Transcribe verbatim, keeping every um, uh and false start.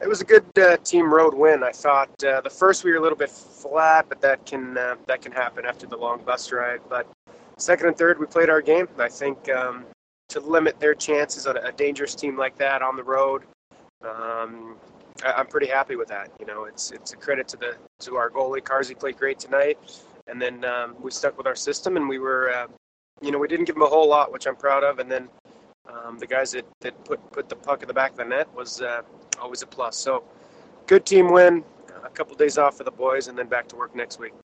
It was a good uh, team road win. I thought uh, the first we were a little bit flat, but that can uh, that can happen after the long bus ride. But second and third, we played our game. I think um, to limit their chances on a dangerous team like that on the road, um, I, I'm pretty happy with that. You know, it's it's a credit to the to our goalie. Carsey played great tonight, and then um, we stuck with our system, and we were, uh, you know, we didn't give them a whole lot, which I'm proud of, and then. Um, the guys that, that put, put the puck in the back of the net was uh, always a plus. So good team win, a couple days off for the boys, and then back to work next week.